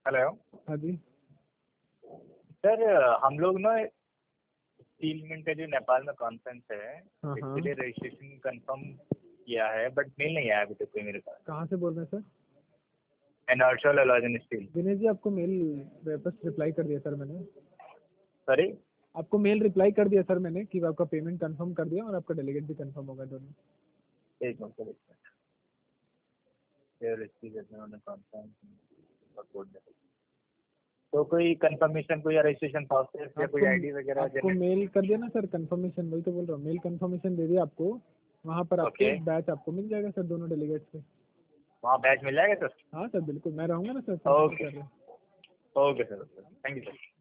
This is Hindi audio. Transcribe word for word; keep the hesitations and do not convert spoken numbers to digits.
हेलो। हाँ जी। सर हम लोग ना तीन मिनट का जो नेपाल में कॉन्फ्रेंस है हाँ इसके हाँ। लिए रजिस्ट्रेशन कंफर्म किया है बट मेल नहीं आया अभी तक कोई मेरे पास। कहाँ से बोल रहे हैं सर? एनर्शल एलॉजन स्टील। दिनेश जी आपको मेल वापस रिप्लाई कर दिया सर मैंने। सॉरी। आपको मेल रिप्लाई कर दिया सर मैंने कि आपका पेमेंट कंफर्म कर दिया और आपका डेलीगेट भी कंफर्म होगा दोनों। एक मिनट सर, एक मिनट। फिर इसकी जैसे उन्होंने कॉन्फ्रेंस तो कोई कंफर्मेशन कोई रजिस्ट्रेशन प्रोसेस या कोई आपको आईडी वगैरह आपको जनरेट। मेल कर दिया ना सर कंफर्मेशन, वही तो बोल रहा हूँ, मेल कंफर्मेशन दे दिया आपको। वहाँ पर आपको ओके, बैच आपको मिल जाएगा सर दोनों डेलीगेट्स के। वहाँ बैच मिल जाएगा सर। हाँ सर बिल्कुल, मैं रहूँगा ना सर, ओके, कर रहे हैं। Okay sir, thank you sir.